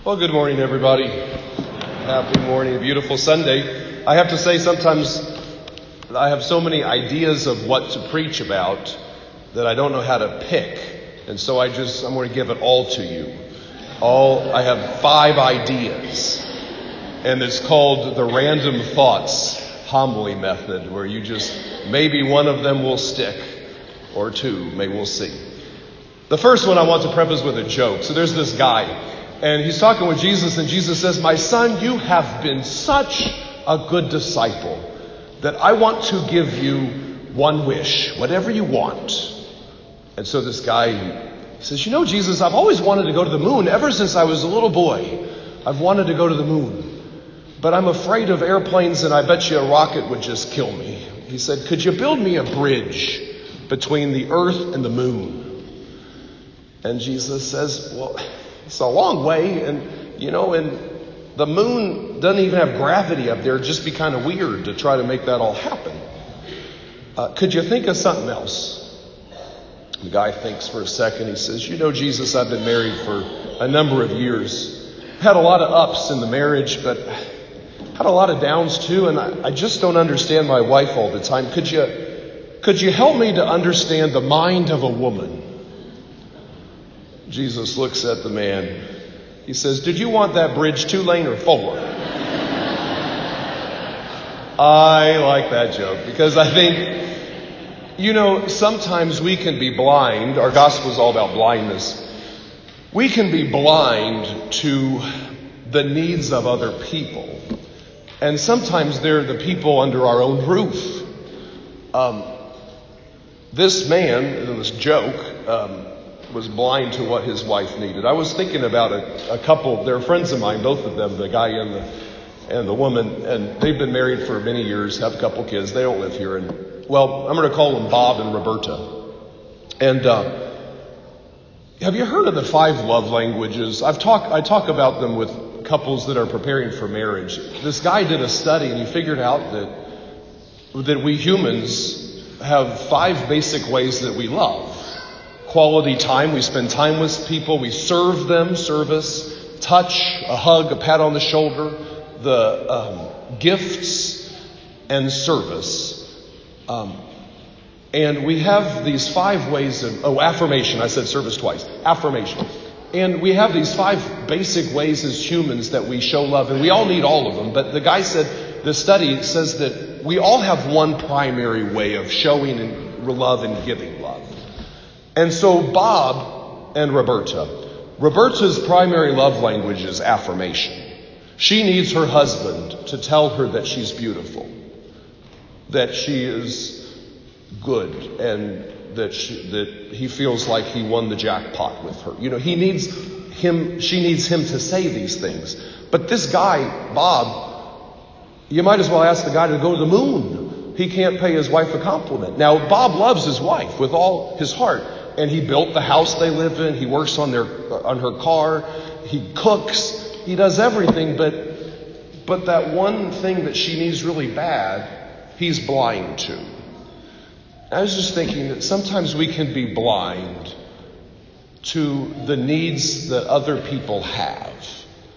Well, good morning, everybody. Happy morning, a beautiful Sunday. I have to say, sometimes I have so many ideas of what to preach about that I don't know how to pick. And so I'm going to give it all to you. I have 5 ideas. And it's called the Random Thoughts Homily Method, where maybe one of them will stick, or 2, maybe we'll see. The first one I want to preface with a joke. So there's this guy. And he's talking with Jesus, and Jesus says, "My son, you have been such a good disciple that I want to give you one wish, whatever you want." And so this guy says, "Jesus, I've always wanted to go to the moon. Ever since I was a little boy, I've wanted to go to the moon. But I'm afraid of airplanes, and I bet you a rocket would just kill me." He said, "Could you build me a bridge between the earth and the moon?" And Jesus says, "Well, it's a long way, and the moon doesn't even have gravity up there. It'd just be kind of weird to try to make that all happen. Could you think of something else?" The guy thinks for a second. He says, "Jesus, I've been married for a number of years. Had a lot of ups in the marriage, but had a lot of downs too, and I just don't understand my wife all the time. Could you help me to understand the mind of a woman?" Jesus looks at the man. He says, "Did you want that bridge 2-lane or 4?" I like that joke because I think, sometimes we can be blind. Our gospel is all about blindness. We can be blind to the needs of other people. And sometimes they're the people under our own roof. This man, in this joke, was blind to what his wife needed. I was thinking about a couple. They're friends of mine, both of them, the guy and the woman, and they've been married for many years, have a couple kids. They don't live here. I'm going to call them Bob and Roberta. And have you heard of the 5 love languages? I talk about them with couples that are preparing for marriage. This guy did a study, and he figured out that we humans have 5 basic ways that we love. Quality time, we spend time with people, we serve them, service, touch, a hug, a pat on the shoulder, the gifts, and service. And we have these 5 ways of, affirmation, I said service twice, affirmation. And we have these 5 basic ways as humans that we show love, and we all need all of them. But the guy said, the study says that we all have one primary way of showing love and giving love. And so Bob and Roberta's primary love language is affirmation. She needs her husband to tell her that she's beautiful, that she is good, and that he feels like he won the jackpot with her. She needs him to say these things. But this guy, Bob, you might as well ask the guy to go to the moon. He can't pay his wife a compliment. Now, Bob loves his wife with all his heart. And he built the house they live in. He works on her car. He cooks. He does everything. But that one thing that she needs really bad, he's blind to. I was just thinking that sometimes we can be blind to the needs that other people have.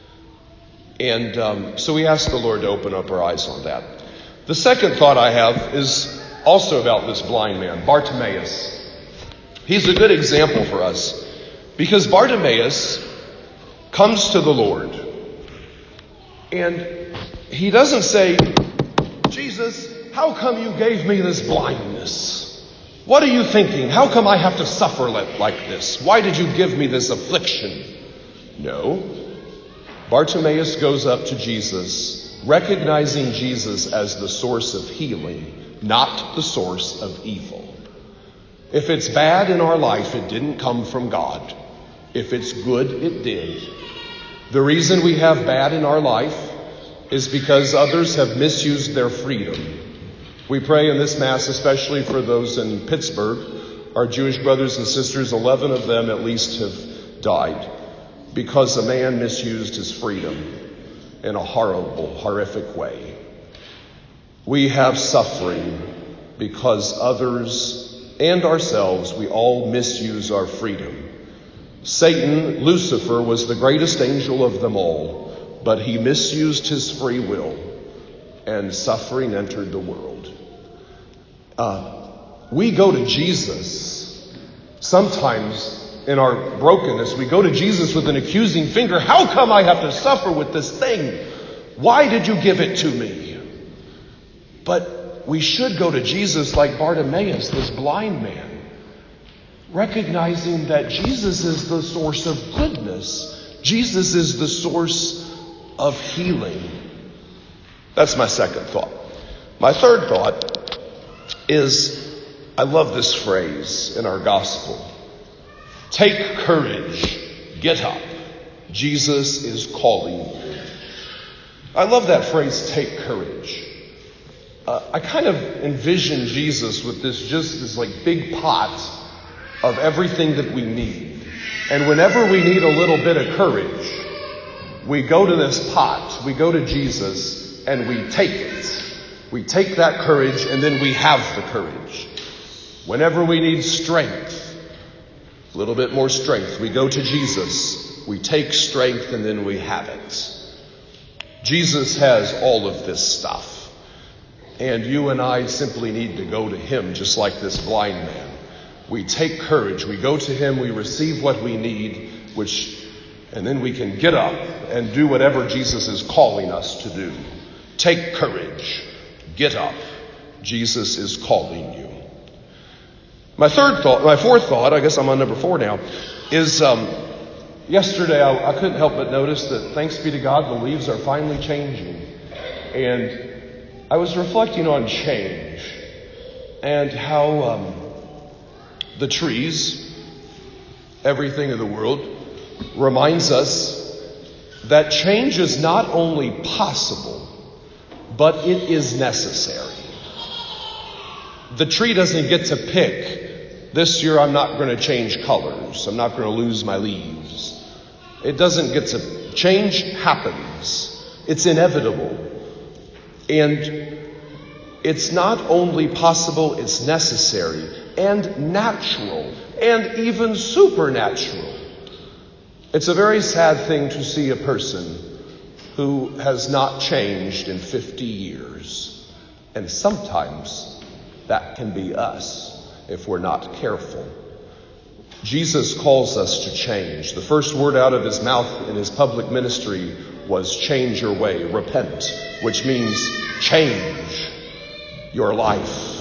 And so we ask the Lord to open up our eyes on that. The second thought I have is also about this blind man, Bartimaeus. He's a good example for us because Bartimaeus comes to the Lord and he doesn't say, "Jesus, how come you gave me this blindness? What are you thinking? How come I have to suffer like this? Why did you give me this affliction?" No. Bartimaeus goes up to Jesus, recognizing Jesus as the source of healing, not the source of evil. If it's bad in our life, it didn't come from God. If it's good, it did. The reason we have bad in our life is because others have misused their freedom. We pray in this Mass, especially for those in Pittsburgh, our Jewish brothers and sisters, 11 of them at least have died because a man misused his freedom in a horrible, horrific way. We have suffering because others and ourselves, we all misuse our freedom. Satan, Lucifer, was the greatest angel of them all, but he misused his free will, and suffering entered the world. We go to Jesus. Sometimes in our brokenness, we go to Jesus with an accusing finger. How come I have to suffer with this thing? Why did you give it to me? But we should go to Jesus like Bartimaeus, this blind man, recognizing that Jesus is the source of goodness. Jesus is the source of healing. That's my second thought. My third thought is, I love this phrase in our gospel. Take courage. Get up. Jesus is calling you. I love that phrase, take courage. I kind of envision Jesus with this like big pot of everything that we need. And whenever we need a little bit of courage, we go to this pot, we go to Jesus, and we take it. We take that courage, and then we have the courage. Whenever we need strength, a little bit more strength, we go to Jesus, we take strength, and then we have it. Jesus has all of this stuff. And you and I simply need to go to him, just like this blind man. We take courage, we go to him, we receive what we need, and then we can get up and do whatever Jesus is calling us to do. Take courage. Get up. Jesus is calling you. My fourth thought, I guess I'm on number 4 now, is yesterday I couldn't help but notice that, thanks be to God, the leaves are finally changing. And I was reflecting on change and how the trees, everything in the world, reminds us that change is not only possible, but it is necessary. The tree doesn't get to pick, this year I'm not going to change colors, I'm not going to lose my leaves. It doesn't get to, change happens. It's inevitable. And it's not only possible, it's necessary and natural and even supernatural. It's a very sad thing to see a person who has not changed in 50 years. And sometimes that can be us if we're not careful. Jesus calls us to change. The first word out of his mouth in his public ministry was change your way, repent, which means change your life.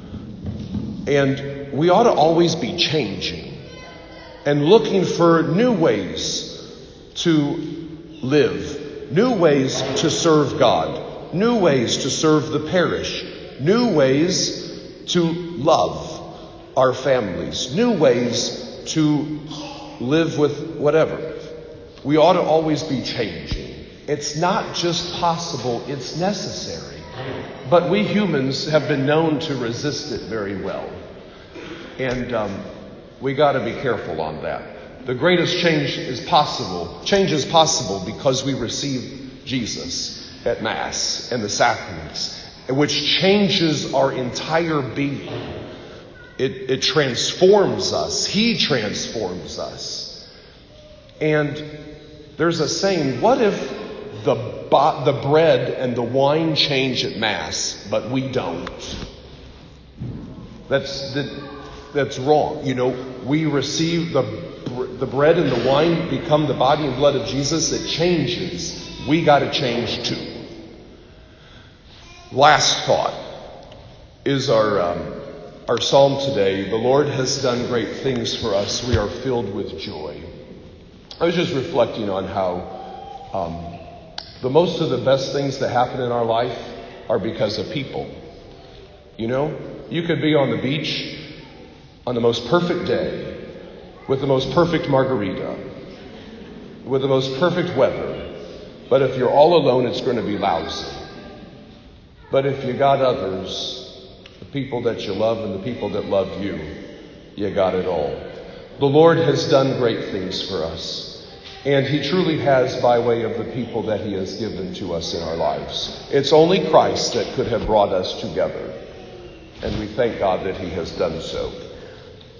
And we ought to always be changing and looking for new ways to live, new ways to serve God, new ways to serve the parish, new ways to love our families, new ways to live with whatever. We ought to always be changing. It's not just possible, it's necessary. But we humans have been known to resist it very well. And we got to be careful on that. The greatest change is possible. Change is possible because we receive Jesus at Mass and the sacraments, which changes our entire being. It transforms us. He transforms us. And there's a saying, what if the bread and the wine change at Mass, but we don't? That's wrong. You know, we receive the bread and the wine become the body and blood of Jesus. It changes. We got to change too. Last thought is our psalm today. The Lord has done great things for us. We are filled with joy. I was just reflecting on how the most of the best things that happen in our life are because of people. You know, you could be on the beach on the most perfect day with the most perfect margarita, with the most perfect weather. But if you're all alone, it's going to be lousy. But if you got others, the people that you love and the people that love you, you got it all. The Lord has done great things for us. And he truly has by way of the people that he has given to us in our lives. It's only Christ that could have brought us together. And we thank God that he has done so.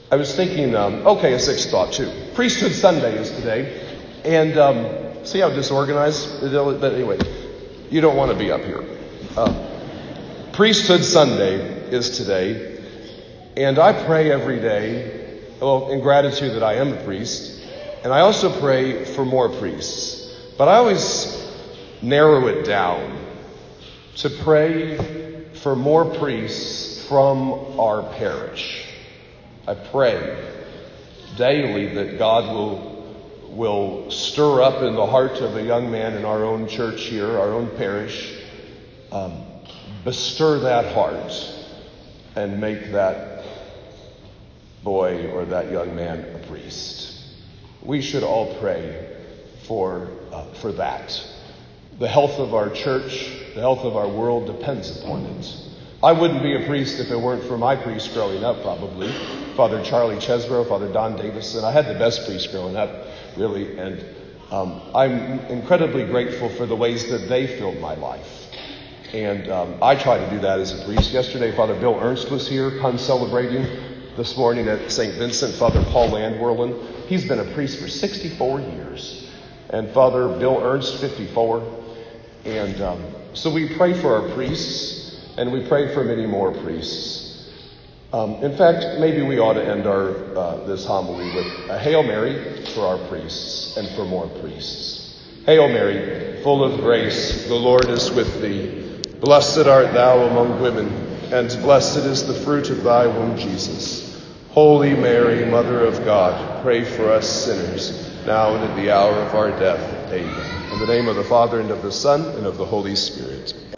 I was thinking, a sixth thought too. Priesthood Sunday is today. And see how disorganized? But anyway, you don't want to be up here. Priesthood Sunday is today. And I pray every day, in gratitude that I am a priest. And I also pray for more priests. But I always narrow it down to pray for more priests from our parish. I pray daily that God will stir up in the heart of a young man in our own church here, our own parish, bestir that heart and make that boy or that young man a priest. We should all pray for that. The health of our church, the health of our world depends upon it. I wouldn't be a priest if it weren't for my priest growing up, probably. Father Charlie Chesbrough, Father Don Davison. I had the best priest growing up, really. And I'm incredibly grateful for the ways that they filled my life. And I try to do that as a priest. Yesterday, Father Bill Ernst was here, celebrating. This morning at St. Vincent, Father Paul Landwerlen. He's been a priest for 64 years. And Father Bill Ernst, 54. And so we pray for our priests. And we pray for many more priests. In fact, maybe we ought to end our this homily with a Hail Mary for our priests and for more priests. Hail Mary, full of grace, the Lord is with thee. Blessed art thou among women, and blessed is the fruit of thy womb, Jesus. Holy Mary, Mother of God, pray for us sinners, now and at the hour of our death. Amen. In the name of the Father, and of the Son, and of the Holy Spirit.